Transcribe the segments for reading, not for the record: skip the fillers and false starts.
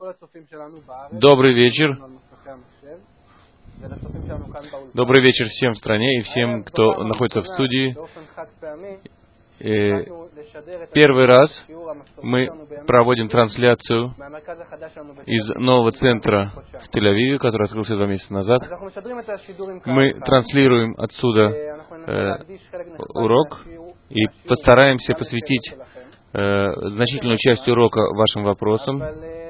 Добрый вечер. Добрый вечер всем в стране и всем, кто находится в студии. Первый раз мы проводим трансляцию из нового центра в Тель-Авиве, который открылся 2 месяца назад. Мы транслируем отсюда урок и постараемся посвятить значительную часть урока вашим вопросам.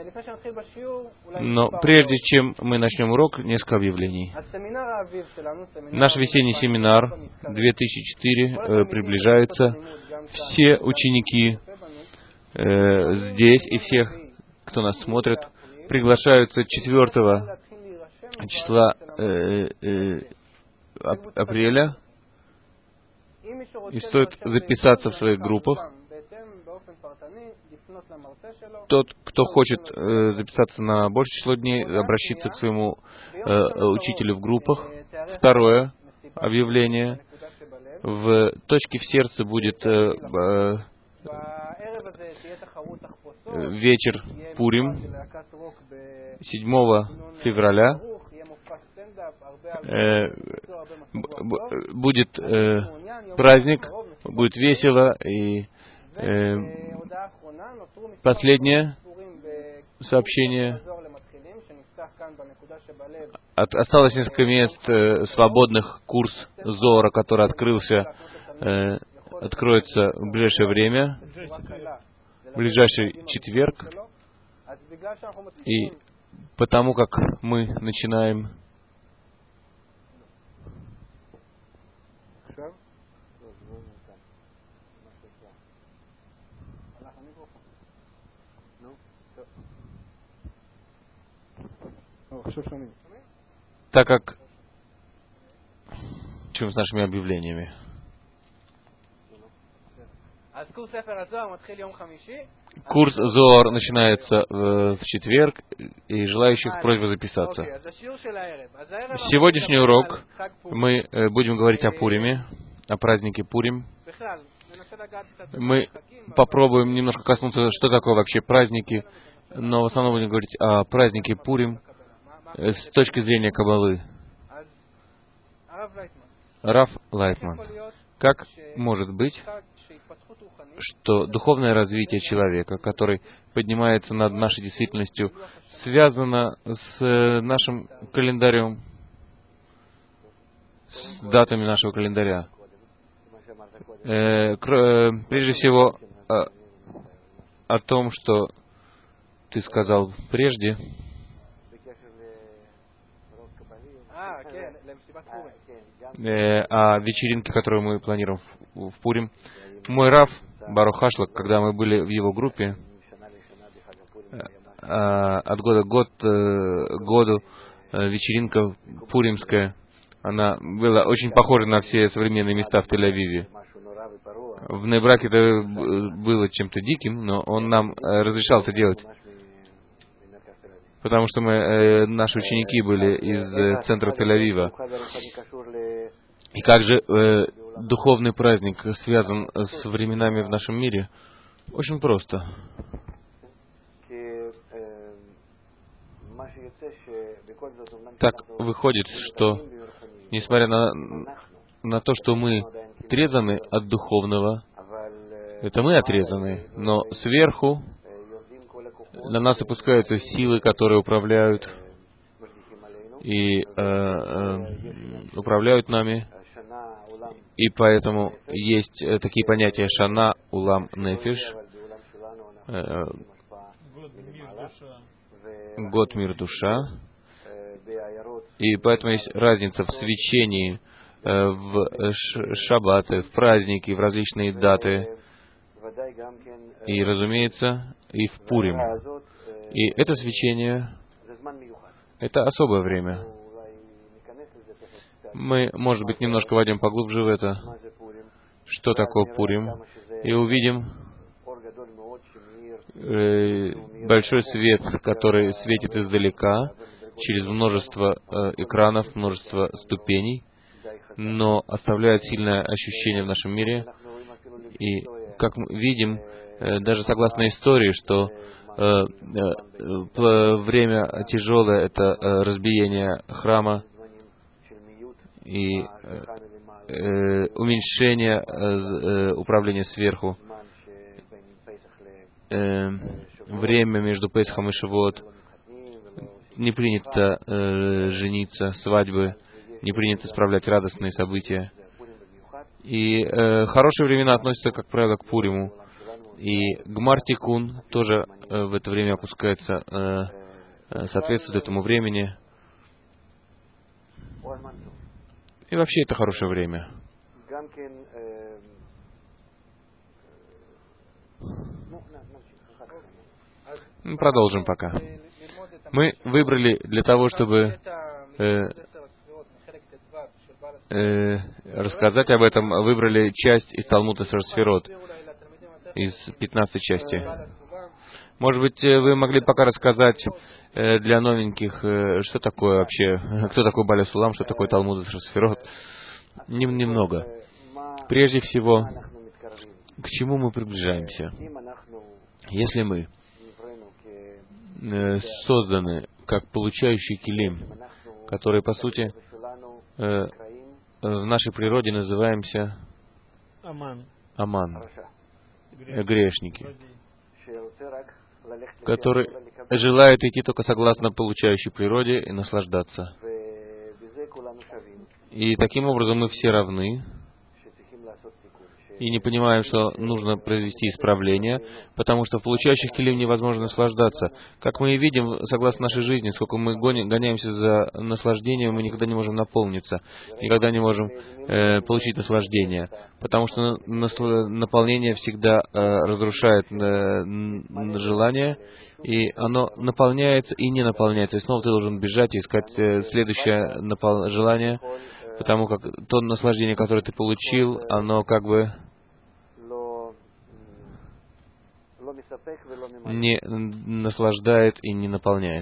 Но прежде чем мы начнем урок, несколько объявлений. Наш весенний семинар 2004 приближается. Все ученики здесь и всех, кто нас смотрит, приглашаются 4 числа апреля. И стоит записаться в своих группах. Тот, кто хочет записаться на большее число дней, обращаться к своему учителю в группах. Второе объявление. В точке в сердце будет вечер Пурим 7 февраля. Будет праздник, будет весело. И последнее сообщение. Осталось несколько мест свободных. Курс Зоара, который откроется в ближайшее время, в ближайший четверг. И потому как мы начинаем так как чем с нашими объявлениями. Курс Зоар начинается в четверг, и желающих просьба записаться. Сегодняшний урок мы будем говорить о Пуриме, о празднике Пурим. Мы попробуем немножко коснуться, что такое вообще праздники, но в основном будем говорить о празднике Пурим с точки зрения Каббалы. Рав Лайтман. Как может быть, что духовное развитие человека, который поднимается над нашей действительностью, связано с нашим календарем, с датами нашего календаря? Прежде всего, о том, что ты сказал прежде, о вечеринке, которую мы планируем в Пурим. Мой Рав Барух Хашлак, когда мы были в его группе, от года к году вечеринка пуримская, она была очень похожа на все современные места в Тель-Авиве. В Нейбраке это было чем-то диким, но он нам разрешал это делать, потому что наши ученики были из центра Тель-Авива. И как же духовный праздник связан с временами в нашем мире? Очень просто. Так выходит, что, несмотря на то, что мы отрезаны от духовного, это мы отрезаны, но сверху на нас опускаются силы, которые управляют и управляют нами. И поэтому есть такие понятия Шана, Улам, Нефиш, год, мир, душа. И поэтому есть разница в свечении, в шаббаты, в праздники, в различные даты. И, разумеется, и в Пурим. И это свечение, это особое время. Мы, может быть, немножко войдем поглубже в это, что такое Пурим, и увидим большой свет, который светит издалека, через множество экранов, множество ступеней, но оставляет сильное ощущение в нашем мире. И, как мы видим, даже согласно истории, что время тяжелое — это разбиение храма и уменьшение управления сверху. Время между Песхом и Шавуот. Не принято жениться, свадьбы, не принято справлять радостные события. И хорошие времена относятся, как правило, к Пуриму. И Гмар Тикун тоже в это время опускается, соответствует этому времени. И вообще это хорошее время. Продолжим пока. Мы выбрали для того, чтобы рассказать об этом, выбрали часть из Талмуда Сферот, из 15 части. Может быть, вы могли пока рассказать для новеньких, что такое вообще, кто такой Баля Сулам, что такое Талмуд Сферот? Немного. Прежде всего, к чему мы приближаемся? Если мы созданы как получающий килим, который, по сути, в нашей природе называемся Аман, грешники, который желает идти только согласно получающей природе и наслаждаться. И таким образом мы все равны, и не понимаем, что нужно произвести исправление, потому что в получающих килим невозможно наслаждаться. Как мы и видим, согласно нашей жизни, сколько мы гоняемся за наслаждением, мы никогда не можем наполниться, никогда не можем получить наслаждение, потому что наполнение всегда разрушает желание, и оно наполняется и не наполняется. И снова ты должен бежать и искать следующее желание, потому как то наслаждение, которое ты получил, оно как бы не наслаждает и не наполняет.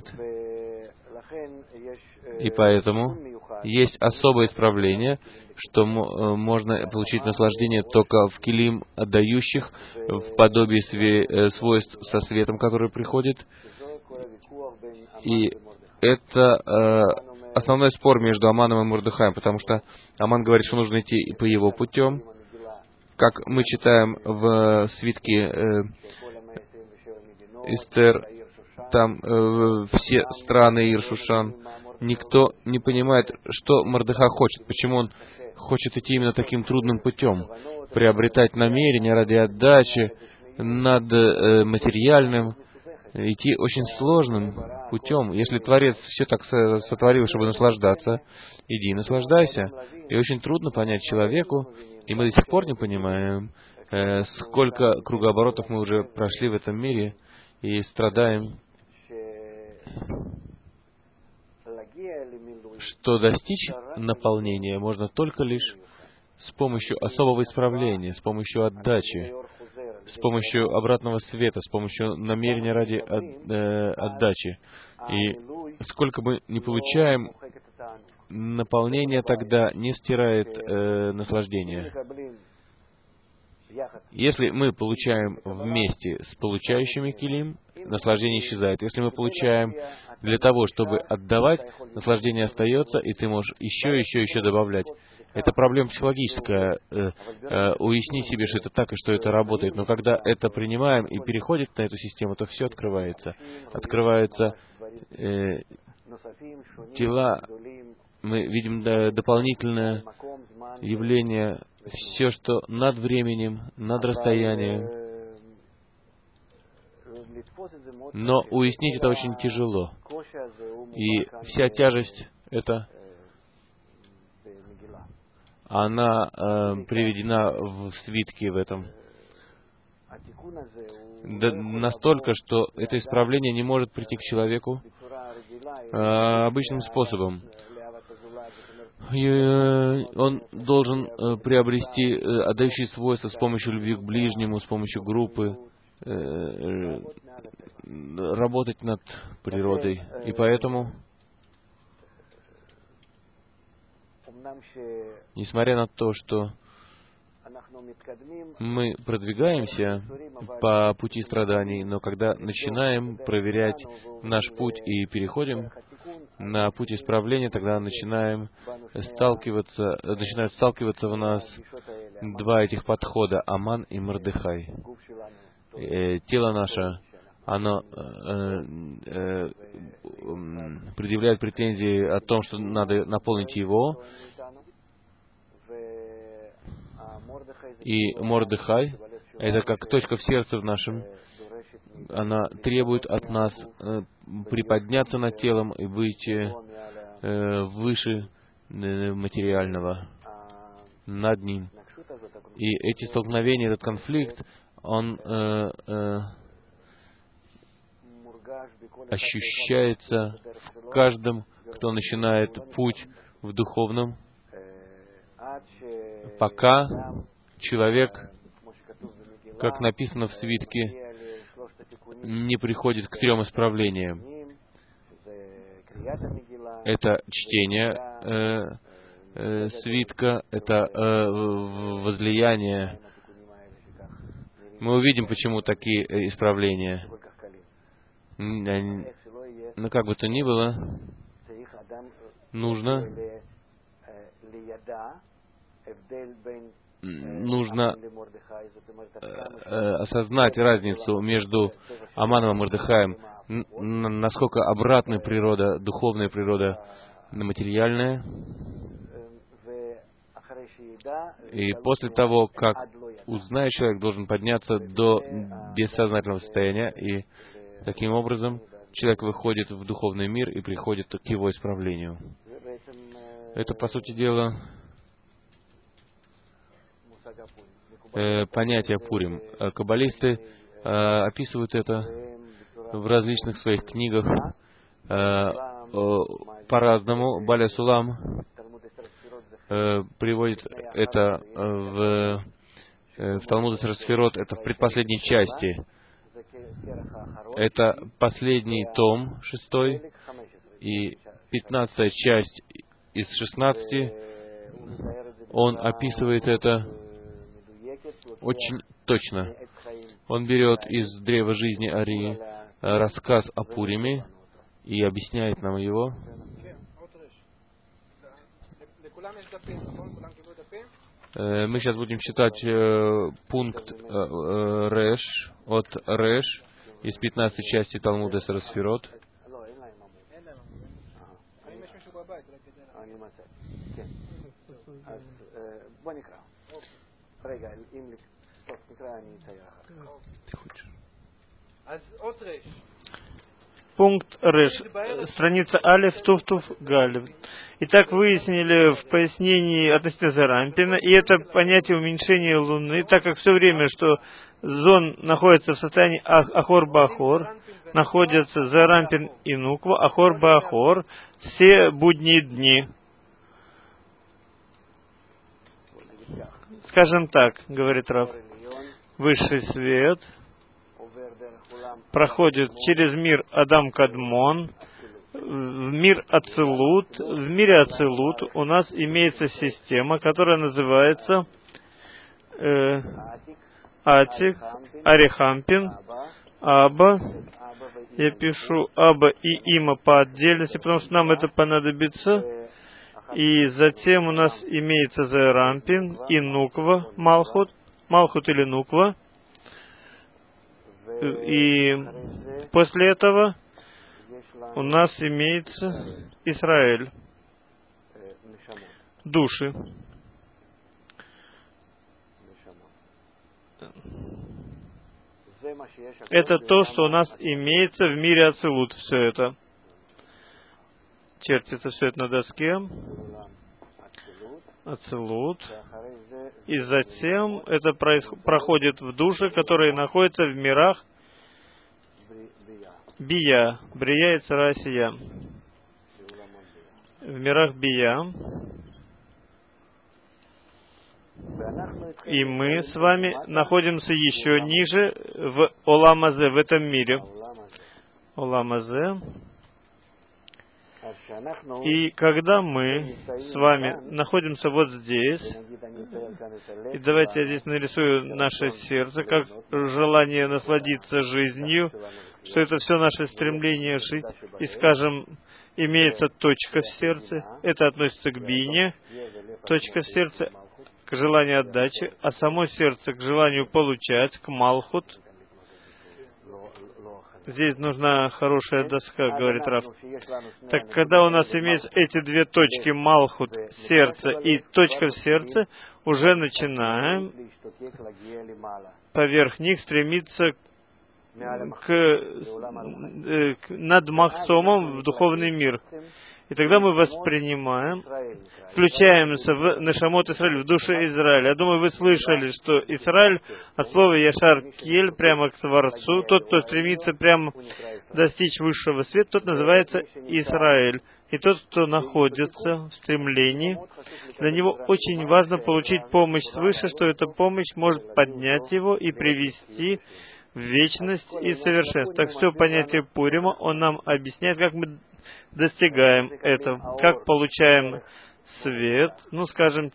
И поэтому есть особое исправление, что можно получить наслаждение только в килим отдающих, в подобии свойств со светом, который приходит. И это основной спор между Аманом и Мордехаем, потому что Аман говорит, что нужно идти по его путем. Как мы читаем в свитке Эстер, там все страны Ир-Шушан, никто не понимает, что Мордехай хочет, почему он хочет идти именно таким трудным путем, приобретать намерения ради отдачи над материальным, идти очень сложным путем. Если Творец все так сотворил, чтобы наслаждаться, иди и наслаждайся. И очень трудно понять человеку, и мы до сих пор не понимаем, сколько кругооборотов мы уже прошли в этом мире, и страдаем, что достичь наполнения можно только лишь с помощью особого исправления, с помощью отдачи, с помощью обратного света, с помощью намерения ради отдачи. И сколько мы не получаем, наполнение тогда не стирает наслаждение. Если мы получаем вместе с получающими килим, наслаждение исчезает. Если мы получаем для того, чтобы отдавать, наслаждение остается, и ты можешь еще добавлять. Это проблема психологическая. Уясни себе, что это так и что это работает. Но когда это принимаем и переходит на эту систему, то все открывается. Открываются тела. Мы видим дополнительное явление, все, что над временем, над расстоянием. Но уяснить это очень тяжело. И вся тяжесть это, она приведена в свитке в этом. Настолько, что это исправление не может прийти к человеку обычным способом. Он должен приобрести отдающие свойства с помощью любви к ближнему, с помощью группы, работать над природой. И поэтому, несмотря на то, что мы продвигаемся по пути страданий, но когда начинаем проверять наш путь и переходим на путь исправления, тогда начинают сталкиваться в нас два этих подхода — Аман и Мордехай. Тело наше, оно предъявляет претензии о том, что надо наполнить его, и Мордехай — это как точка в сердце в нашем. Она требует от нас приподняться над телом и быть выше материального, над ним. И эти столкновения, этот конфликт, он ощущается в каждом, кто начинает путь в духовном, пока человек, как написано в свитке, не приходит к 3 исправлениям. Это чтение свитка, это возлияние. Мы увидим, почему такие исправления. Но как бы то ни было, нужно осознать разницу между Аманом и Мордехаем, насколько обратная природа, духовная природа, материальная. И после того, как узнает, человек должен подняться до бессознательного состояния, и таким образом человек выходит в духовный мир и приходит к его исправлению. Это, по сути дела, понятие Пурим. Каббалисты описывают это в различных своих книгах по-разному. Баля Сулам приводит это в Талмуд Эсер Сферот, это в предпоследней части. Это последний том, 6, и 15 часть из 16. Он описывает это очень точно. Он берет из древа жизни Арии рассказ о Пуриме и объясняет нам его. Мы сейчас будем читать пункт Реш, от Реш, из 15 части Талмуда Эсер Сферот. Пункт Реш, страница Алеф, Туф, Галев. Итак, выяснили в пояснении относительно Зарампина, и это понятие уменьшения Луны, так как все время, что Зон находится в состоянии Ахор-Бахор, находятся Зарампин и Нуква, Ахор-Бахор, все будние дни. Скажем так, говорит Рав, высший свет проходит через мир Адам-Кадмон, в мир Ацилут. В мире Ацилут у нас имеется система, которая называется Атик, Арихампин, Аба. Я пишу Аба и Има по отдельности, потому что нам это понадобится. И затем у нас имеется Зарампин и Нуква, Малхут или Нуква. И после этого у нас имеется Израиль, души. Это то, что у нас имеется в мире Ацилут, все это. Чертится все это на доске. Ацилут. И затем это проходит в душе, которые находятся в мирах Бия. Брия и Цара Сия. В мирах Бия. И мы с вами находимся еще ниже в Оламазе, в этом мире. Оламазе. И когда мы с вами находимся вот здесь, и давайте я здесь нарисую наше сердце, как желание насладиться жизнью, что это все наше стремление жить, и, скажем, имеется точка в сердце, это относится к бине, точка в сердце к желанию отдачи, а само сердце к желанию получать, к малхут. Здесь нужна хорошая доска, говорит Рав. Так когда у нас имеются эти две точки, малхут, сердце и точка в сердце, уже начинаем поверх них стремиться над Махсомом в духовный мир. И тогда мы воспринимаем, включаемся в Нешамот Исраиль, в душе Израиля. Я думаю, вы слышали, что Израиль от слова Яшар Кель, прямо к Творцу, тот, кто стремится прямо достичь высшего света, тот называется Израиль. И тот, кто находится в стремлении, для него очень важно получить помощь свыше, что эта помощь может поднять его и привести в вечность и совершенство. Так все понятие Пурима, он нам объясняет, как мы достигаем этого, как получаем свет, скажем,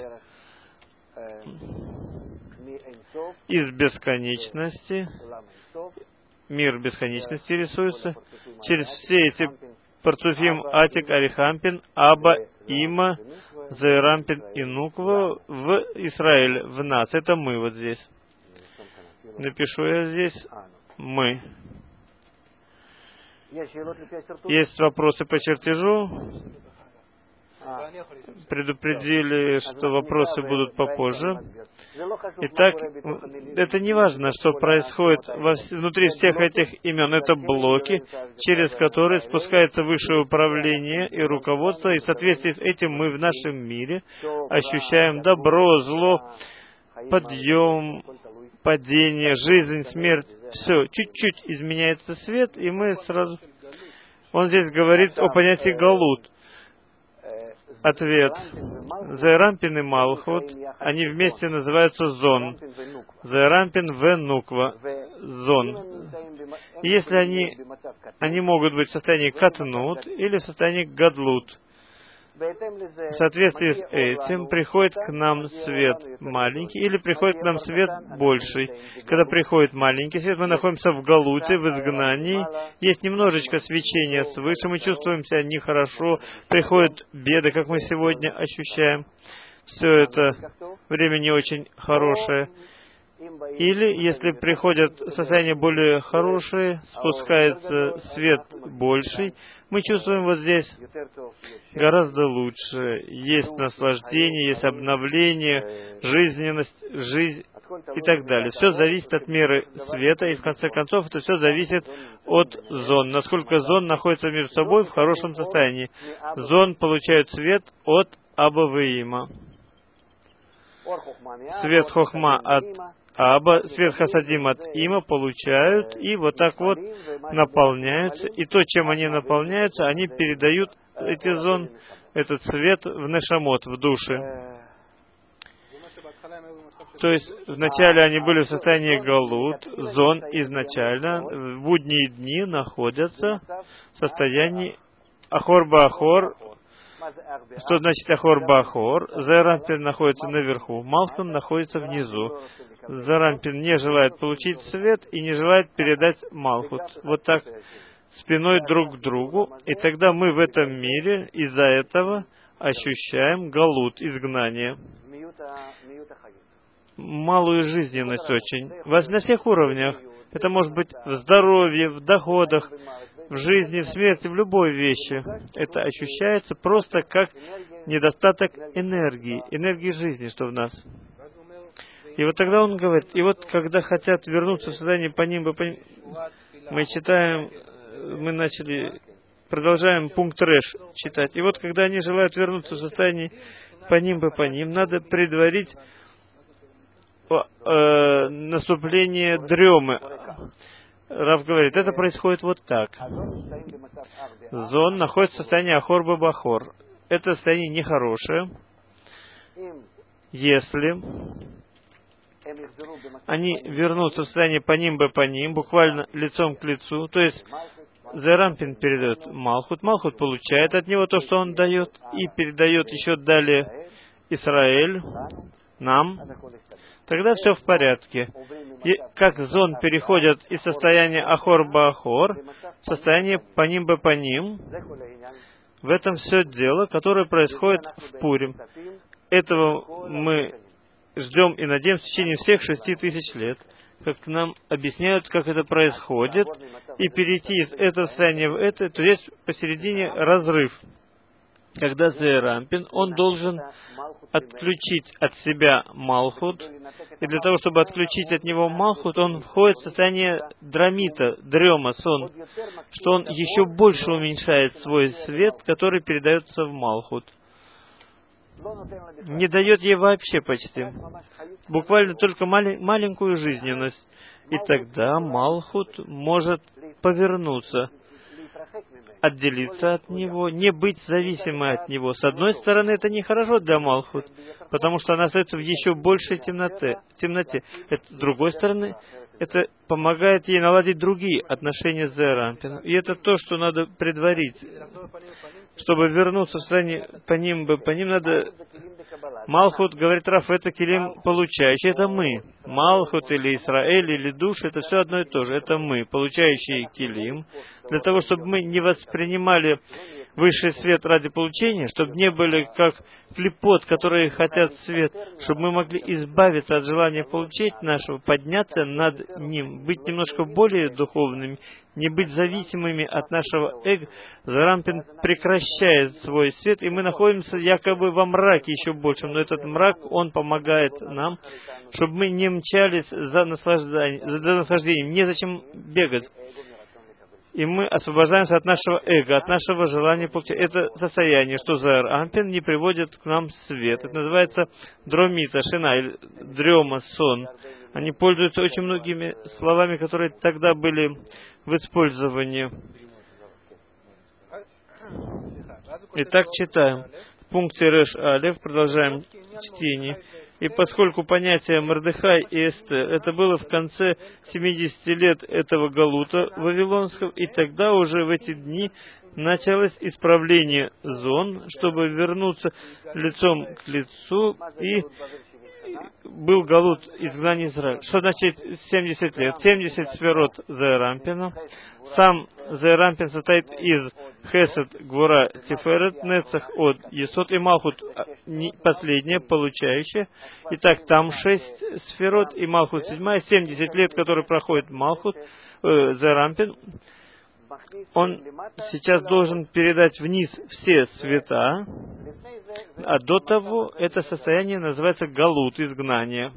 из бесконечности, мир бесконечности рисуется, через все эти Парцуфим, Атик, Арихампин, Аба, Има, Зайрампин и Нуква в Израиле, в нас. Это мы вот здесь. Напишу я здесь мы. Есть вопросы по чертежу? Предупредили, что вопросы будут попозже. Итак, это не важно, что происходит внутри всех этих имен. Это блоки, через которые спускается высшее управление и руководство, и в соответствии с этим мы в нашем мире ощущаем добро, зло, подъем, падение, жизнь, смерть. Все, чуть-чуть изменяется свет, и мы сразу... Он здесь говорит о понятии галут. Ответ. Зайрампин и Малхут, они вместе называются зон. Зайрампин в Нуква. Зон. И если они могут быть в состоянии катнут или в состоянии гадлут. В соответствии с этим приходит к нам свет маленький или приходит к нам свет больший. Когда приходит маленький свет, мы находимся в галуте, в изгнании. Есть немножечко свечения свыше, мы чувствуем себя нехорошо. Приходят беды, как мы сегодня ощущаем. Все это время не очень хорошее. Или, если приходят состояния более хорошие, спускается свет больший, мы чувствуем вот здесь гораздо лучше. Есть наслаждение, есть обновление, жизненность, жизнь и так далее. Все зависит от меры света, и в конце концов это все зависит от зон. Насколько зон находится между собой в хорошем состоянии. Зон получает свет от Абаваима. Свет Хохма от Аба, свет Хасадим от Има получают, и вот так вот наполняются. И то, чем они наполняются, они передают эти зон, этот свет в Нешамот, в души. То есть, вначале они были в состоянии галут, зон изначально, в будние дни находятся в состоянии Ахор-Бахор. Что значит Ахор-Бахор? Зайрампин находится наверху, Малхун находится внизу. Зайрампин не желает получить свет и не желает передать Малхут. Вот так, спиной друг к другу. И тогда мы в этом мире из-за этого ощущаем галут, изгнание. Малую жизненность очень. На всех уровнях. Это может быть в здоровье, в доходах, в жизни, в смерти, в любой вещи. Это ощущается просто как недостаток энергии жизни, что в нас. И вот тогда он говорит, и вот когда хотят вернуться в состояние по ним, мы читаем, продолжаем пункт Реш читать. И вот когда они желают вернуться в состояние по ним, надо предварить наступление дремы. Рав говорит, это происходит вот так. Зон находится в состоянии Ахор-Бахор. Это состояние нехорошее. Если они вернутся в состояние по ним, буквально лицом к лицу, то есть Зерампин передает Малхут, Малхут получает от него то, что он дает, и передает еще далее Израиль, нам, тогда все в порядке. И как зон переходит из состояния Ахор-Баахор в состояние Паним-Бапаним, в этом все дело, которое происходит в Пурим. Этого мы ждем и надеемся в течение всех 6000 лет, как нам объясняют, как это происходит, и перейти из этого состояния в это, то есть посередине разрыв. Когда Зерампин, он должен отключить от себя Малхут, и для того, чтобы отключить от него Малхут, он входит в состояние драмита, дрема, сон, что он еще больше уменьшает свой свет, который передается в Малхут. Не дает ей вообще почти. Буквально только маленькую жизненность. И тогда Малхут может повернуться, отделиться от него, не быть зависимой от него. С одной стороны, это нехорошо для Малхут, потому что она остается в еще большей темноте. С другой стороны, это помогает ей наладить другие отношения с Зерампином. И это то, что надо предварить. Чтобы вернуться в состояние по ним надо... Малхут, говорит Раф, это килим получающий, это мы. Малхут или Исраэль или душа, это все одно и то же. Это мы, получающие килим. Для того, чтобы мы не воспринимали высший свет ради получения, чтобы не были как клепот, которые хотят свет, чтобы мы могли избавиться от желания получить нашего, подняться над ним, быть немножко более духовными, не быть зависимыми от нашего эго. Зерампин прекращает свой свет, и мы находимся якобы во мраке еще больше, но этот мрак, он помогает нам, чтобы мы не мчались за наслаждением, незачем бегать. И мы освобождаемся от нашего эго, от нашего желания получать. Это состояние, что Зерампин не приводит к нам свет. Это называется дромита, шина, или дрема, сон. Они пользуются очень многими словами, которые тогда были в использовании. Итак, читаем. В пункте Реш Алеф продолжаем чтение. И поскольку понятие Мордехай и Эстер, это было в конце 70 лет этого галута вавилонского, и тогда уже в эти дни началось исправление зон, чтобы вернуться лицом к лицу, и был галут изгнания Израиля. Что значит 70 лет? 70 сферот Зерампина. Сам Зерампин состоит из Хесед, Гвура, Тиферет, Нецах, Од, Есот и Малхут, последняя, получающая. Итак, там 6 сферот, и Малхут 7, 70 лет, которые проходит Малхут, Зерампин. Он сейчас должен передать вниз все света, а до того это состояние называется галут, изгнание.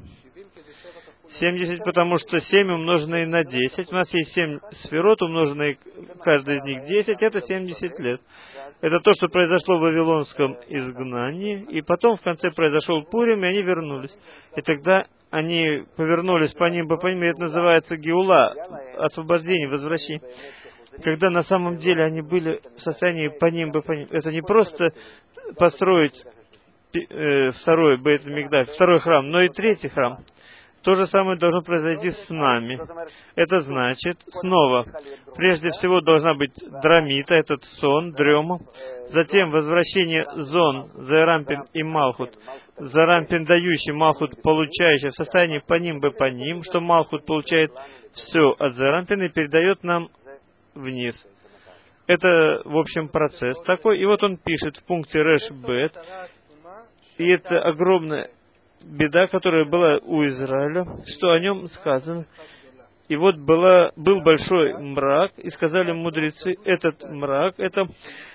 70, потому что 7 умноженные на 10. У нас есть 7 сферот, умноженные каждый из них 10, это 70 лет. Это то, что произошло в вавилонском изгнании, и потом в конце произошел Пурим, и они вернулись. И тогда они повернулись по ним, и это называется геула, освобождение, возвращение. Когда на самом деле они были в состоянии по ним. Это не просто построить второй Бейт-Микдаш, второй храм, но и третий храм. То же самое должно произойти с нами. Это значит, снова, прежде всего должна быть драмита, этот сон, дрема, затем возвращение зон, Зерампин и Малхут, Зерампин дающий, Малхут получающий в состоянии по ним, что Малхут получает все от Зерампина и передает нам вниз. Это, в общем, процесс такой. И вот он пишет в пункте Реш Бет, и это огромная беда, которая была у Израиля, что о нем сказано. И вот был большой мрак, и сказали мудрецы, этот мрак, это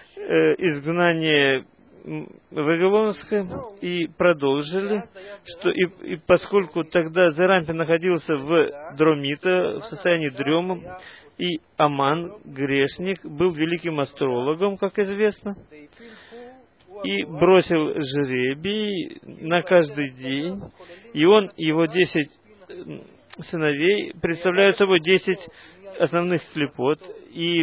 изгнание вавилонское, и продолжили, что и поскольку тогда Зерампин находился в дромита, в состоянии дрема, и Аман, грешник, был великим астрологом, как известно, и бросил жребий на каждый день, и он, его 10 сыновей представляют собой 10 основных слепот, и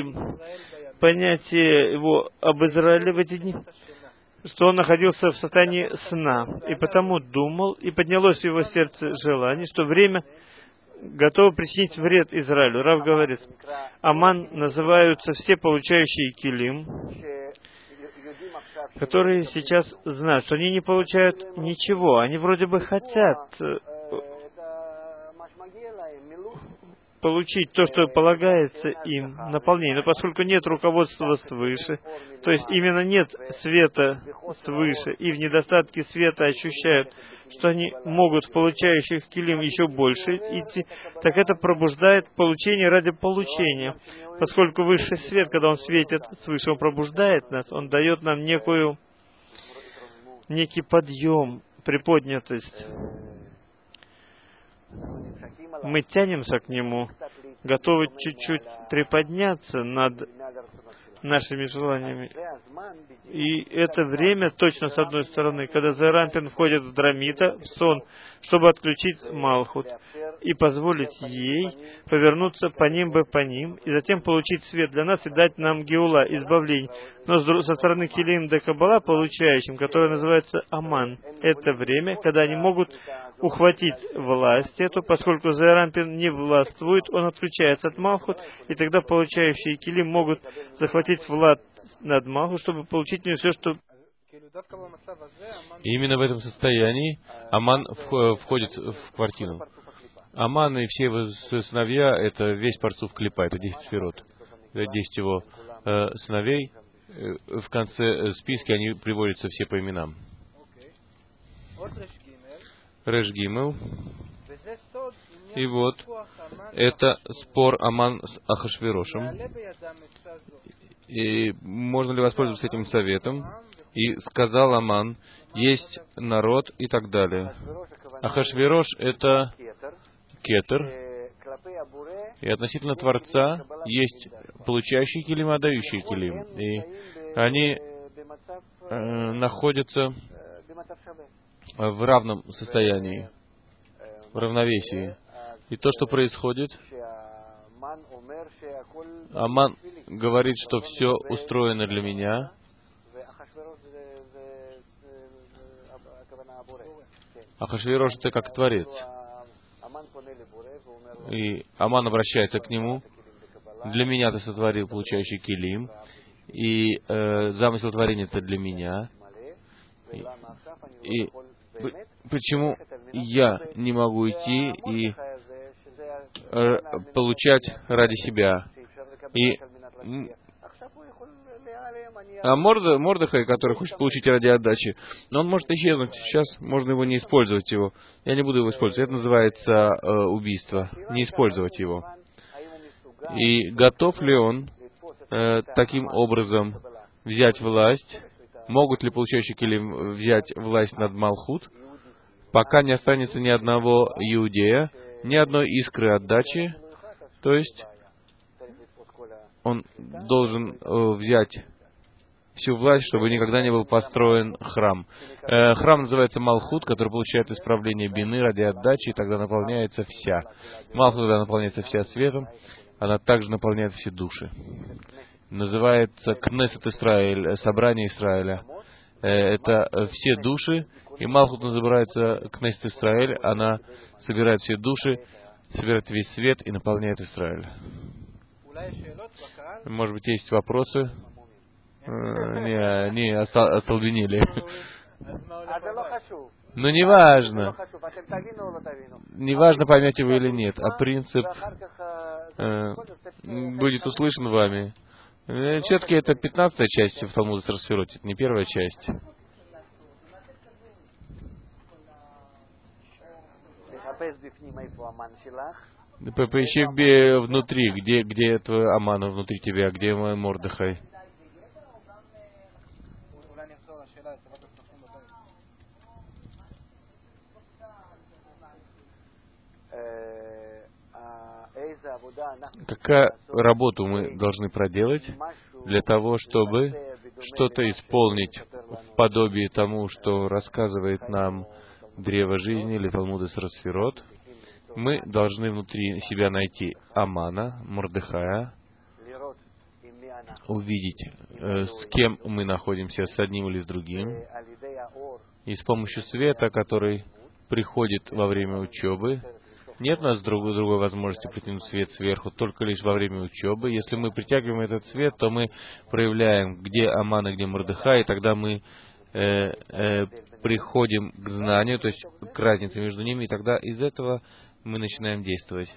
понятие его об Израиле в эти дни, что он находился в состоянии сна, и потому думал, и поднялось в его сердце желание, что время готовы причинить вред Израилю. Рав говорит, Аман называются все получающие килим, которые сейчас знают, что они не получают ничего. Они вроде бы хотят получить то, что полагается им, наполнение. Но поскольку нет руководства свыше, то есть именно нет света свыше, и в недостатке света ощущают, что они могут в получающих килим еще больше идти, так это пробуждает получение ради получения. Поскольку высший свет, когда он светит свыше, он пробуждает нас, он дает нам некий подъем, приподнятость. Мы тянемся к нему, готовы чуть-чуть приподняться над нашими желаниями. И это время точно с одной стороны, когда Зерампин входит в Драмита, в сон, чтобы отключить Малхут и позволить ей повернуться по ним бы по ним, и затем получить свет для нас и дать нам Геула, избавление. Но со стороны Килим де Каббала, получающим, которое называется Аман, это время, когда они могут ухватить власть эту, поскольку Зерампин не властвует, он отключается от Малхут, и тогда получающие Килим могут захватить власть над Малхут, чтобы получить в нее все, что... И именно в этом состоянии Аман входит в квартиру. Аман и все его сыновья — это весь парцуф клипа, это 10 сферот. 10 его сыновей. В конце списка они приводятся все по именам. Реш Гимел. И вот, это спор Аман с Ахашверошем. И можно ли воспользоваться этим советом? И сказал Аман, есть народ и так далее. Ахашверош — это кетер. И относительно Творца есть получающий килим, отдающий килим. И они находятся в равном состоянии, в равновесии. И то, что происходит, Аман говорит, что все устроено для меня, Ахашверош — это как Творец. И Аман обращается к нему. Для меня ты сотворил получающий килим, и замысел творения — это для меня. И почему я не могу идти и получать ради себя? А Мордехай, который хочет получить ради отдачи, но он может исчезнуть. Сейчас можно его не использовать его. Я не буду его использовать. Это называется убийство. Не использовать его. И готов ли он таким образом взять власть? Могут ли получающие килим взять власть над Малхут? Пока не останется ни одного иудея, ни одной искры отдачи, то есть он должен взять всю власть, чтобы никогда не был построен храм. Храм называется Малхут, который получает исправление бины ради отдачи, и тогда наполняется вся. Малхут тогда наполняется вся светом, она также наполняет все души. Называется Кнесет Исраэль, собрание Израиля. Это все души, и Малхут называется Кнесет Исраэль, она собирает все души, собирает весь свет и наполняет Израиль. Может быть, есть вопросы? Не, остолбенели. Но неважно. Неважно, поймете вы или нет, а принцип будет услышан вами. Все-таки это 15-я часть в Талмуде Сферот, это не первая часть. Поищи внутри, где твой Аман внутри тебя, где мой Мордехай. Какую работу мы должны проделать для того, чтобы что-то исполнить в подобии тому, что рассказывает нам Древо Жизни или Талмуд Сферот? Мы должны внутри себя найти Амана, Мордехая, увидеть, с кем мы находимся, с одним или с другим, и с помощью света, который приходит во время учебы, Нет у нас другой возможности притянуть свет сверху, только лишь во время учебы. Если мы притягиваем этот свет, то мы проявляем, где Аман и где Мордехай, и тогда мы приходим к знанию, то есть к разнице между ними, и тогда из этого мы начинаем действовать.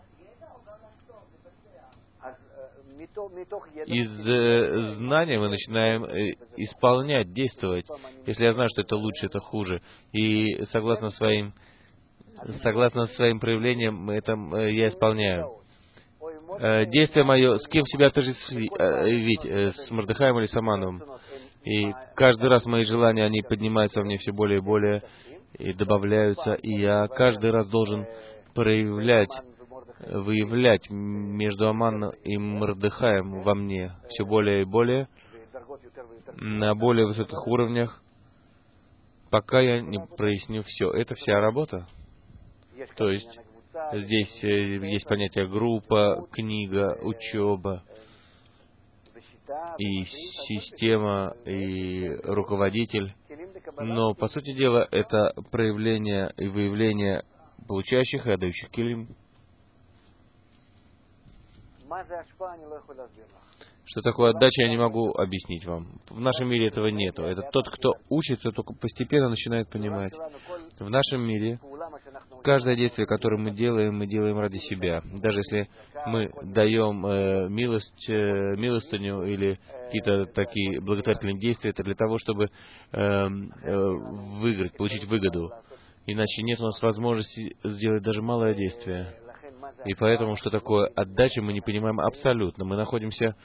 Из знания мы начинаем исполнять, действовать. Если я знаю, что это лучше, это хуже, и согласно своим проявлениям это я исполняю. Действие мое, с кем себя отождествить, с Мордехаем или с Аманом. И каждый раз мои желания, они поднимаются во мне все более и более, и добавляются, и я каждый раз должен выявлять между Аманом и Мордехаем во мне все более и более, на более высоких уровнях, пока я не проясню все. Это вся работа. То есть здесь есть понятие группа, книга, учеба, и система, и руководитель. Но, по сути дела, это проявление и выявление получающих и отдающих килим. Что такое отдача, я не могу объяснить вам. В нашем мире этого нету. Это тот, кто учится, только постепенно начинает понимать. В нашем мире каждое действие, которое мы делаем ради себя. Даже если мы даем милостыню или какие-то такие благотворительные действия, это для того, чтобы выиграть, получить выгоду. Иначе нет у нас возможности сделать даже малое действие. И поэтому, что такое отдача, мы не понимаем абсолютно. Мы находимся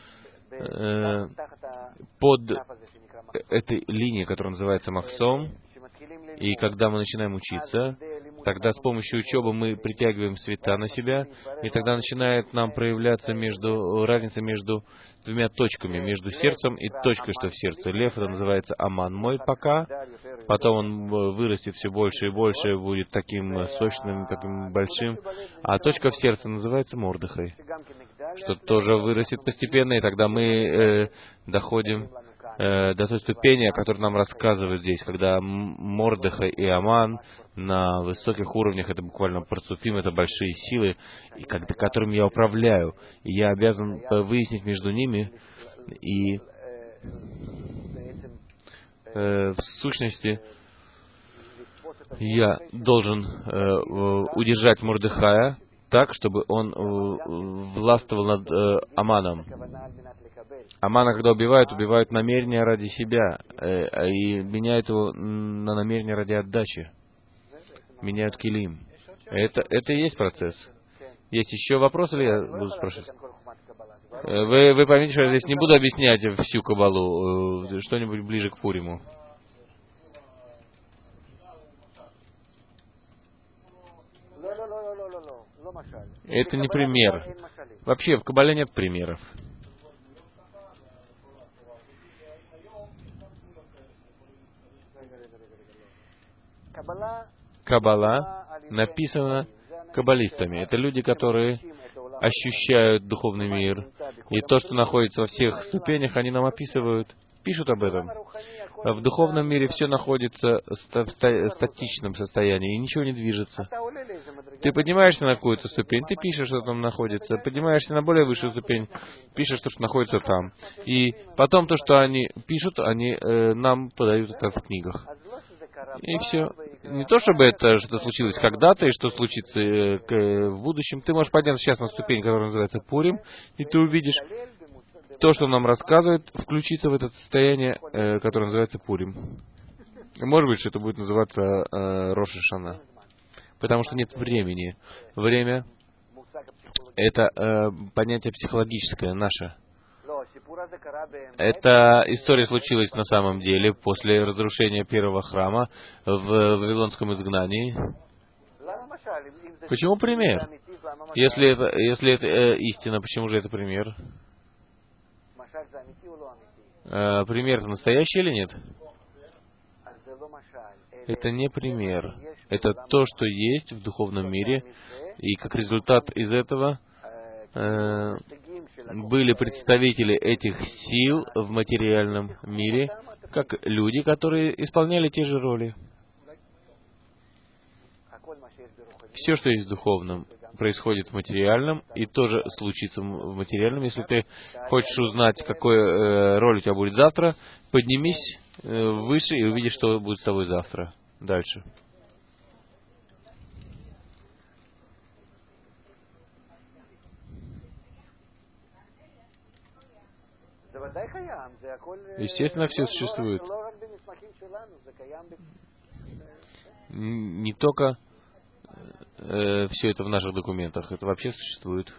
под этой линией, которая называется Махсом. И когда мы начинаем учиться, тогда с помощью учебы мы притягиваем света на себя, и тогда начинает нам проявляться разница между двумя точками, между сердцем и точкой, что в сердце. Лев, это называется Аман мой пока, потом он вырастет все больше и больше, будет таким сочным, таким большим, а точка в сердце называется Мордехай, что тоже вырастет постепенно, и тогда мы доходим до той ступени, о которой нам рассказывают здесь, когда Мордехай и Аман на высоких уровнях, это буквально парцуфим, это большие силы, и которыми я управляю. И я обязан выяснить между ними, и в сущности я должен удержать Мордехая так, чтобы он властвовал над Аманом. Амана, когда убивают намерение ради себя, и меняют его на намерение ради отдачи. Меняют килим. Это и есть процесс. Есть еще вопросы, или я буду спрашивать? Вы поймите, что я здесь не буду объяснять всю кабалу, что-нибудь ближе к Пуриму. Это не пример. Вообще, в кабале нет примеров. Каббала написана каббалистами. Это люди, которые ощущают духовный мир. И то, что находится во всех ступенях, они нам описывают, пишут об этом. В духовном мире все находится в статичном состоянии, и ничего не движется. Ты поднимаешься на какую-то ступень, ты пишешь, что там находится. Поднимаешься на более высшую ступень, пишешь, что находится там. И потом то, что они пишут, они нам подают это в книгах. И все. Не то, чтобы это что-то случилось когда-то, и что случится в будущем. Ты можешь подняться сейчас на ступень, которая называется Пурим, и ты увидишь то, что нам рассказывает, включиться в это состояние, которое называется Пурим. Может быть, что это будет называться Рош ха-Шана. Потому что нет времени. Время — это понятие психологическое, наше. Эта история случилась на самом деле после разрушения первого храма в Вавилонском изгнании. Почему пример? Если это истина, почему же это пример? Пример настоящий или нет? Это не пример. Это то, что есть в духовном мире, и как результат из этого были представители этих сил в материальном мире, как люди, которые исполняли те же роли. Все, что есть в духовном, происходит в материальном, и тоже случится в материальном. Если ты хочешь узнать, какой роль у тебя будет завтра, поднимись выше и увидишь, что будет с тобой завтра. Дальше. Естественно, все существует. Не только все это в наших документах, это вообще существует.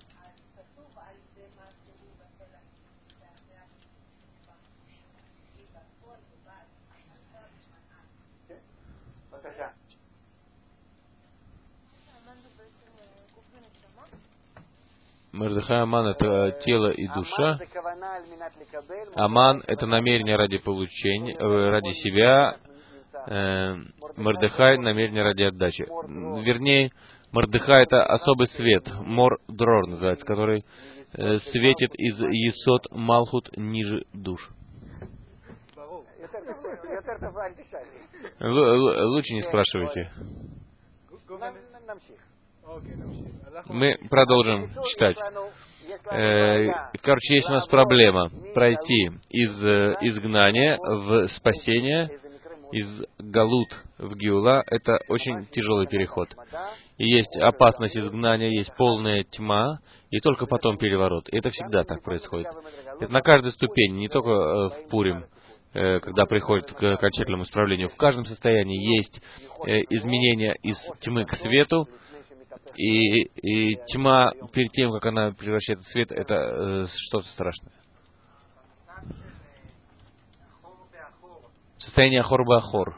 Мордехай Аман — это тело и душа. Аман — это намерение ради получения, ради себя. Мордехай — намерение ради отдачи. Вернее, Мордехай — это особый свет, Мор-Дрор называется, который светит из Есод Малхут ниже душ. Лучше не спрашивайте. Мы продолжим читать. Короче, есть у нас проблема пройти из изгнания в спасение, из Галут в Геула. Это очень тяжелый переход. И есть опасность изгнания, есть полная тьма, и только потом переворот. И это всегда так происходит. Это на каждой ступени, не только в Пурим, когда приходит к окончательному исправлению. В каждом состоянии есть изменения из тьмы к свету, и тьма, перед тем, как она превращается в свет, это что-то страшное. Состояние Ахор-Бахор.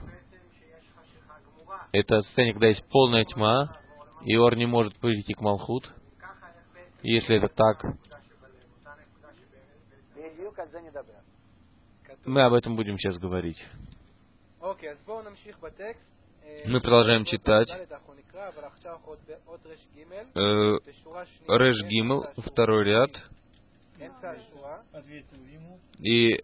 Это состояние, когда есть полная тьма, и Ор не может перейти к Малхут. И если это так, мы об этом будем сейчас говорить. Мы продолжаем читать Реш Гимл, второй ряд, и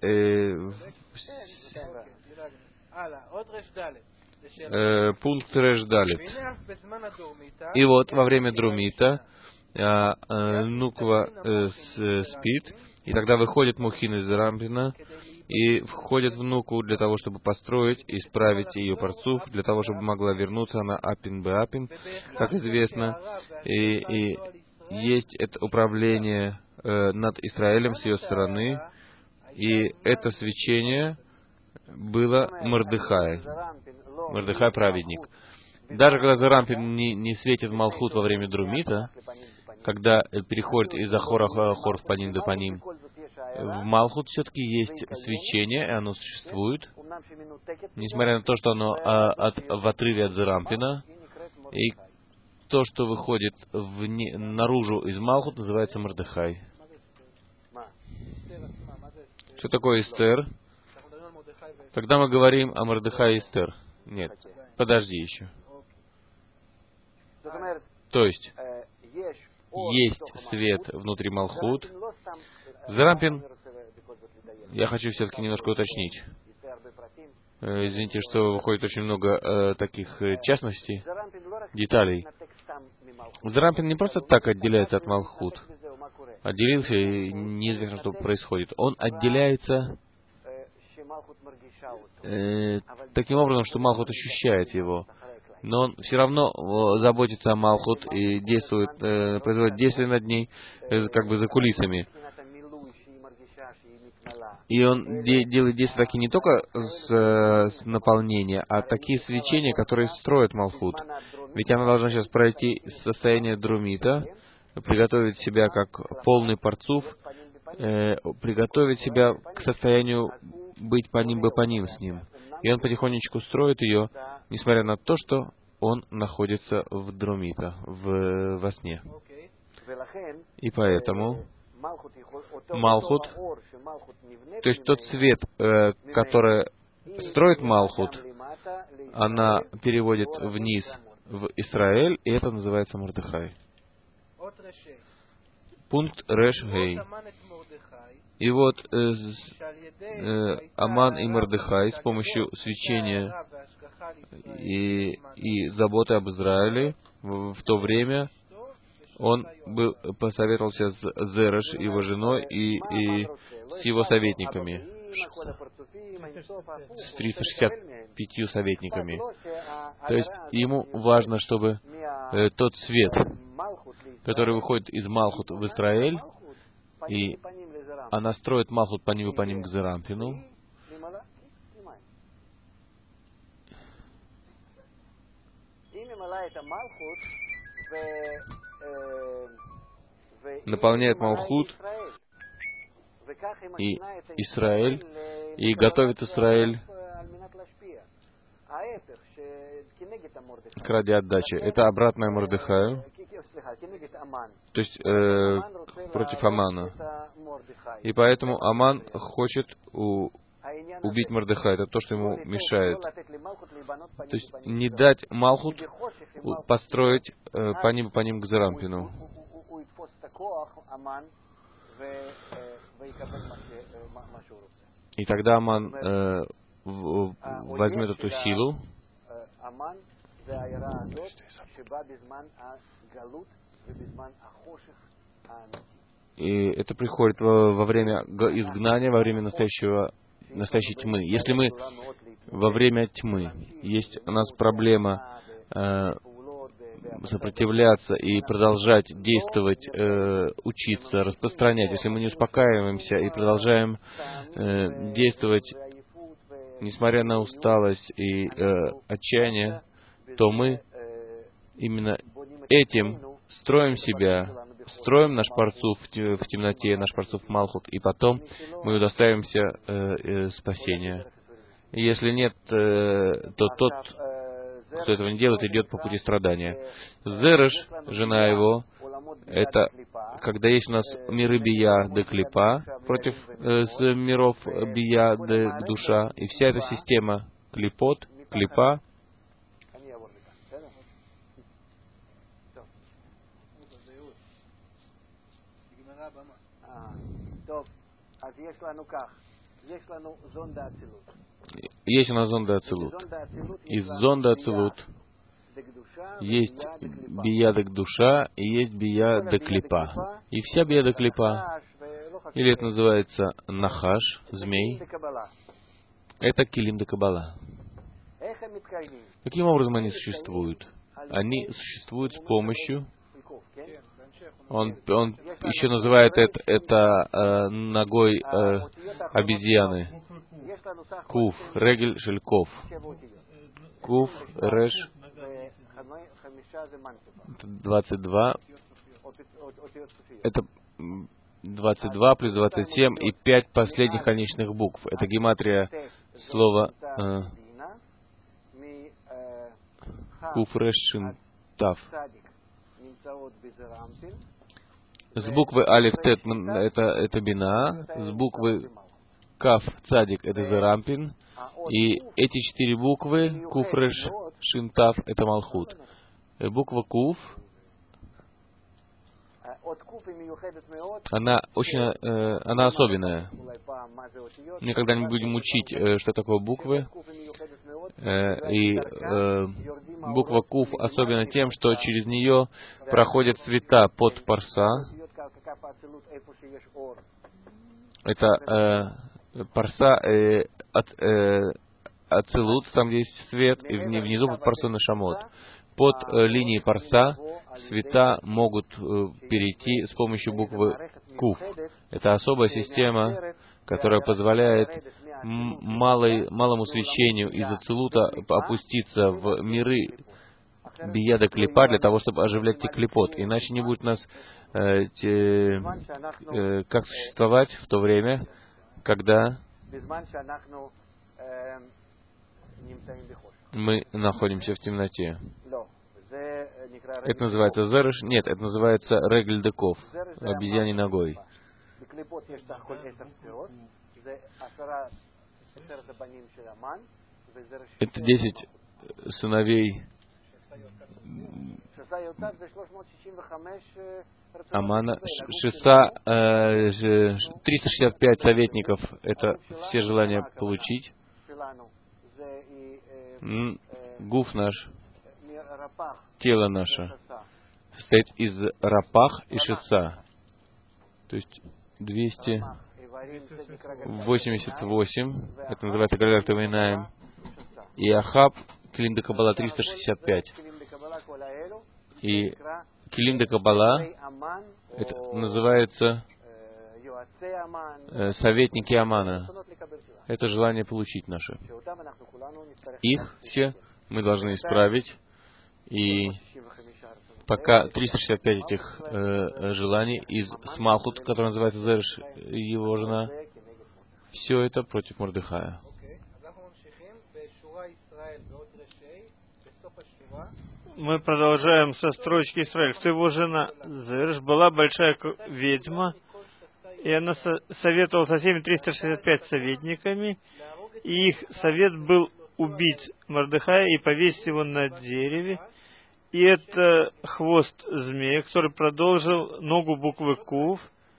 пункт Реш Далит. И вот во время Друмита Нуква спит, и тогда выходит Мухин из Рампина, и входит в Нуку для того, чтобы построить, исправить ее парцуф, для того, чтобы могла вернуться она Апин-Бе-Апин, как известно. И есть это управление над Израилем с ее стороны, и это свечение было Мордехай. Мордехай праведник. Даже когда Зарампин не светит в Малхут во время Друмита, когда переходит из Ахора Ахор в Паним до Паним, в Малхут все-таки есть свечение, и оно существует, несмотря на то, что оно в отрыве от Зарампина, и то, что выходит наружу из Малхут, называется Мордехай. Что такое Эстер? Когда мы говорим о Мордехае и Эстер. Нет, подожди еще. То есть, есть свет внутри Малхут. Зарампин, я хочу все-таки немножко уточнить. Извините, что выходит очень много таких частностей, деталей. Зарампин не просто так отделяется от Малхут. Отделился, и неизвестно, что происходит. Он отделяется таким образом, что Малхут ощущает его. Но он все равно заботится о Малхут и действует, производит действия над ней, как бы за кулисами. И он делает действия такие не только с наполнения, а такие свечения, которые строят Малхут. Ведь она должна сейчас пройти состояние Друмита, приготовить себя как полный парцуф, приготовить себя к состоянию быть паним-бе-паним с ним. И он потихонечку строит ее, несмотря на то, что он находится в Друмита, во сне. И поэтому Малхут, то есть тот свет, который строит Малхут, она переводит вниз в Израиль, и это называется Мордехай. Пункт Реш Гей. И вот Аман и Мордехай с помощью свечения и заботы об Израиле в то время, он посоветовался с Зереш, его женой, и с его советниками, с 365 советниками. То есть ему важно, чтобы тот свет, который выходит из Малхут в Израиль, и она строит Малхут по ним к Зерампину, наполняет Малхут и Израиль, и готовит Израиль к ради отдачи. Это обратное Мордехаю, то есть против Амана. И поэтому Аман хочет убить Мордехая. Это то, что ему мешает. То есть не дать Малхут построить по ним к Зерампину. И тогда Аман возьмет эту силу. И это приходит во время изгнания, во время настоящей тьмы. Если мы во время тьмы, есть у нас проблема сопротивляться и продолжать действовать, учиться, распространять, если мы не успокаиваемся и продолжаем действовать, несмотря на усталость и отчаяние, то мы именно этим строим себя, строим наш парцуф в темноте, наш парцуф Малхут, и потом мы удостаиваемся спасения. И если нет, то тот, кто этого не делает, идет по пути страдания. Зереш, жена его, это когда есть у нас миры Бия де Клипа против миров Бия де Душа, и вся эта система Клипот, Клипа, есть у нас зонда Ацилут. Из зонда Ацилут есть Бия де Душа и есть Бия де Клипа. И вся Бия де Клипа, или это называется Нахаш, змей, это Килим де Каббала. Каким образом они существуют? Они существуют с помощью... Он еще называет это ногой обезьяны. Куф, регель шельков. Куф, реш, 22. Это 22 плюс 27 и 5 последних конечных букв. Это гематрия слова Куф, реш, шин, тав. С буквы Алиф Тет это Бина, с буквы Каф Цадик это Зерампин, и эти 4 буквы Куф Реш Шин Тав это Малхут. Буква Куф, она особенная. Мы когда-нибудь будем учить, что такое буквы. И буква Куф особенно тем, что через нее проходят цвета под парса. Это парса Ацилут, там где есть свет, и внизу под парсу Нешамот. Под линией парса цвета могут перейти с помощью буквы Куф. Это особая система, которая позволяет малому свечению из Ацилута опуститься в миры Бия де Клипа для того, чтобы оживлять те клипот. Иначе не будет у нас как существовать в то время, когда мы находимся в темноте. Это называется Зереш? Нет, это называется Регль Деков, обезьяней ногой. Это 10 сыновей Амана, 365 советников, это все желания получить. гуф наш, тело наше, состоит из рапах и шеса. То есть 288, это называется Галилат Тавейнаем, и Ахаб, Келим де Каббала 365. И Келим де Каббала, это называется советники Амана. Это желание получить наше. Их все мы должны исправить, и пока 365 этих желаний из Смалхут, который называется Зереш, его жена, все это против Мордехая. Мы продолжаем со строчки Исраиль, что его жена Зереш была большая ведьма, и она советовала со всеми 365 советниками, и их совет был убить Мордехая и повесить его на дереве. И это хвост змея, который продолжил ногу буквы Кув.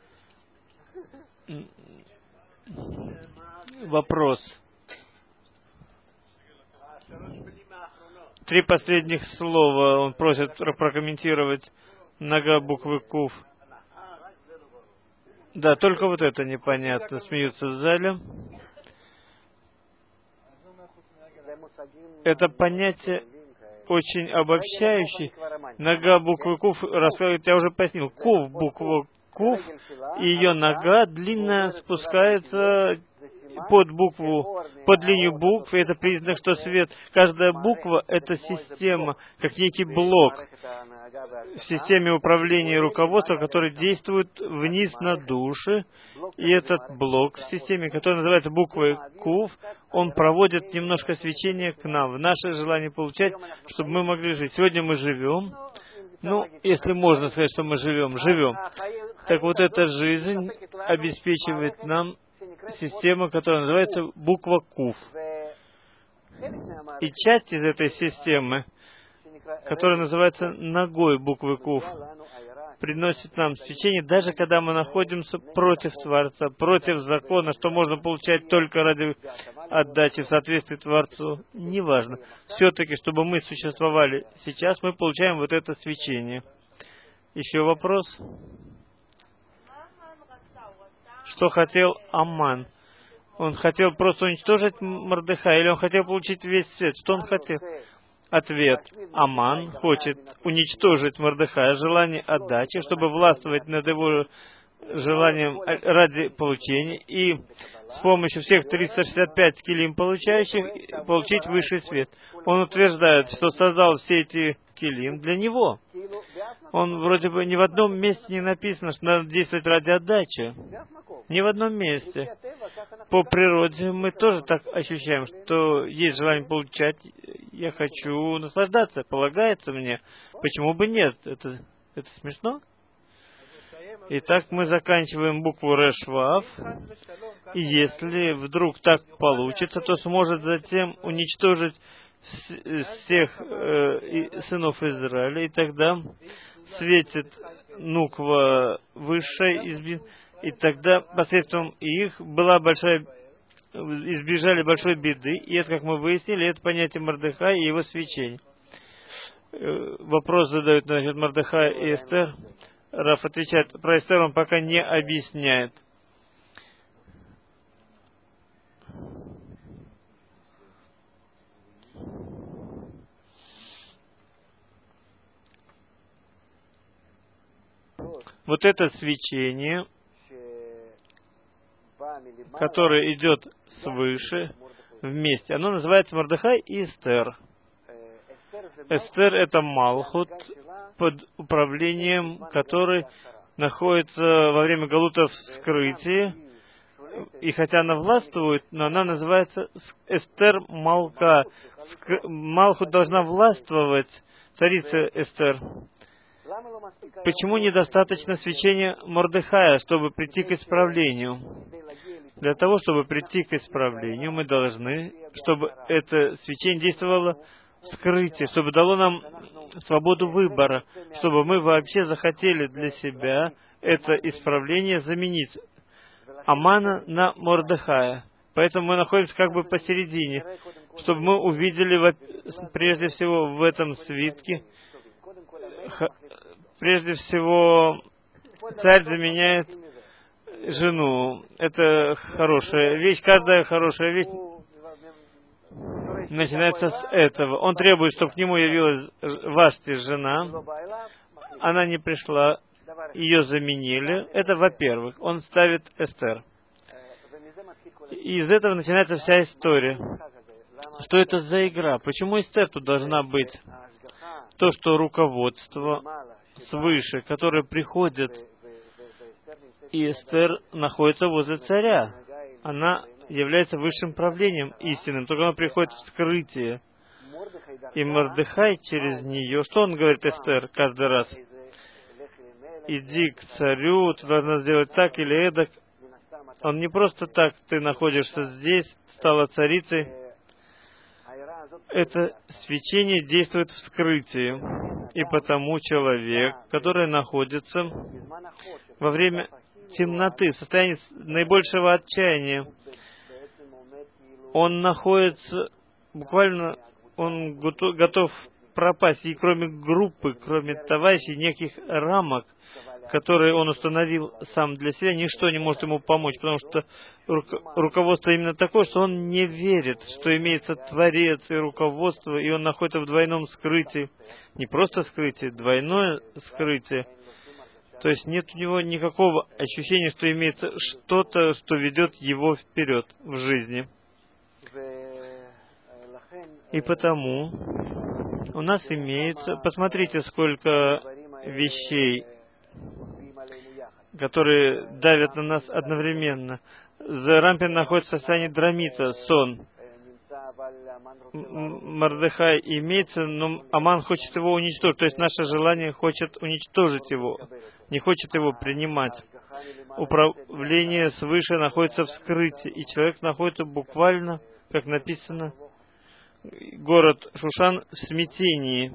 Вопрос. 3 последних слова он просит прокомментировать нога буквы Кув. Да, только вот это непонятно. Смеются в зале. Это понятие очень обобщающее. Нога буквы Кув, я уже пояснил. Кув, буква Кув, и ее нога длинная спускается под линию букв, и это признак, что свет. Каждая буква — это система, как некий блок в системе управления и руководства, который действует вниз на души. И этот блок в системе, который называется буквой Кув, он проводит немножко свечения к нам, в наше желание получать, чтобы мы могли жить. Сегодня мы живем, если можно сказать, что мы живем. Так вот, эта жизнь обеспечивает нам система, которая называется буква Кув. И часть из этой системы, которая называется ногой буквы Кув, приносит нам свечение, даже когда мы находимся против Творца, против закона, что можно получать только ради отдачи в соответствии Творцу. Неважно. Все-таки, чтобы мы существовали сейчас, мы получаем вот это свечение. Еще вопрос? Что хотел Аман? Он хотел просто уничтожить Мордехая, или он хотел получить весь свет? Что он хотел? Ответ. Аман хочет уничтожить Мордехая, желание отдачи, чтобы властвовать над его желанием ради получения, и с помощью всех 365 килим получающих получить высший свет. Он утверждает, что создал все эти килим для него. Он вроде бы ни в одном месте не написано, что надо действовать ради отдачи. Ни в одном месте. По природе мы тоже так ощущаем, что есть желание получать. Я хочу наслаждаться, полагается мне. Почему бы нет? Это смешно? Итак, мы заканчиваем букву Решвав. И если вдруг так получится, то сможет затем уничтожить всех сынов Израиля. И тогда светит Нуква высшая, и тогда посредством их избежали большой беды, и это, как мы выяснили, это понятие Мордехая и его свечение. Вопрос задают насчет Мордехая и Эстер. Раф отвечает, про Эстер он пока не объясняет. Вот это свечение, которое идет свыше, вместе, оно называется Мордехай и Эстер. Эстер — это Малхут, под управлением которой находится во время галута в скрытии. И хотя она властвует, но она называется Эстер Малка. Малхут должна властвовать, царица Эстер. Почему недостаточно свечения Мордехая, чтобы прийти к исправлению? Для того, чтобы прийти к исправлению, мы должны, чтобы это свечение действовало в скрытии, чтобы дало нам свободу выбора, чтобы мы вообще захотели для себя это исправление заменить Амана на Мордехая. Поэтому мы находимся как бы посередине. чтобы мы увидели прежде всего в этом свитке, прежде всего, царь заменяет жену. Это хорошая вещь. Каждая хорошая вещь начинается с этого. Он требует, чтобы к нему явилась Вашти жена. Она не пришла, ее заменили. Это во-первых. Он ставит Эстер. И из этого начинается вся история. Что это за игра? Почему Эстер тут должна быть? То, что руководство свыше, которое приходит, и Эстер находится возле царя. Она является высшим правлением истинным, только она приходит в скрытие. И Мордехай через нее, что он говорит Эстер каждый раз? Иди к царю, ты должна сделать так или эдак. Он не просто так, ты находишься здесь, стала царицей. Это свечение действует в скрытии. И потому человек, который находится во время темноты, в состоянии наибольшего отчаяния, он находится, буквально, он готов пропасть. И кроме группы, кроме товарищей, неких рамок, которые он установил сам для себя, ничто не может ему помочь, потому что руководство именно такое, что он не верит, что имеется Творец и руководство, и он находится в двойном скрытии. Не просто скрытие, двойное скрытие. То есть нет у него никакого ощущения, что имеется что-то, что ведет его вперед в жизни. И потому у нас имеется, посмотрите, сколько вещей, которые давят на нас одновременно. Рампин находится в состоянии драмита, сон. Мордехай имеется, но Аман хочет его уничтожить. То есть наше желание хочет уничтожить его, не хочет его принимать. Управление свыше находится в скрытии, и человек находится буквально, как написано, город Шушан в смятении.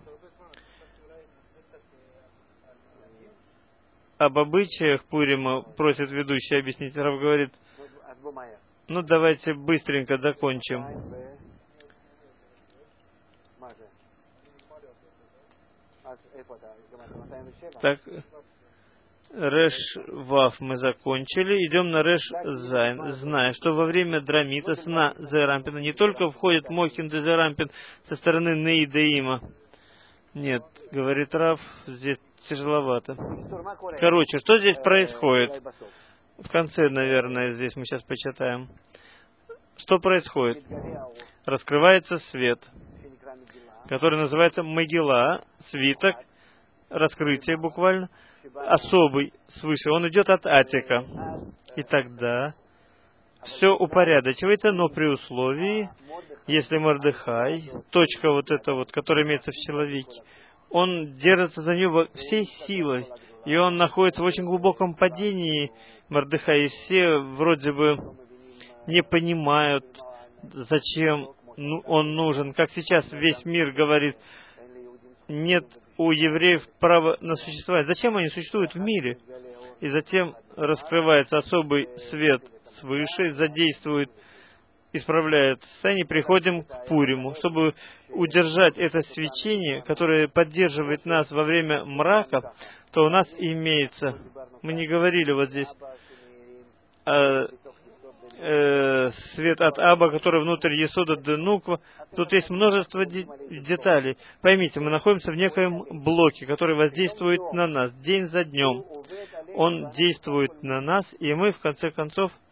Об обычаях Пурима просит ведущий объяснить. Рав говорит, ну давайте быстренько закончим. Так, Реш Вав мы закончили. Идем на Реш Зайн. Зная, что во время драмита сна Зерампина не только входит Мохин де Зерампин со стороны Неидеима. Нет, говорит Рав, здесь тяжеловато. Короче, что здесь происходит? В конце, наверное, здесь мы сейчас почитаем. Что происходит? Раскрывается свет, который называется Могила, свиток, раскрытие буквально, особый свыше. Он идет от Атика. И тогда все упорядочивается, но при условии, если Мордехай, точка вот эта вот, которая имеется в человеке, он держится за нее всей силой, и он находится в очень глубоком падении, Мордехай, и все вроде бы не понимают, зачем он нужен. Как сейчас весь мир говорит, нет у евреев права на существование. Зачем они существуют в мире? И затем раскрывается особый свет свыше, задействует, исправляет состояние, приходим к Пуриму, чтобы удержать это свечение, которое поддерживает нас во время мрака, то у нас имеется, мы не говорили вот здесь, свет от Аба, который внутрь Есода Денуква. Тут есть множество деталей. Поймите, мы находимся в некоем блоке, который воздействует на нас день за днем. Он действует на нас, и мы, в конце концов,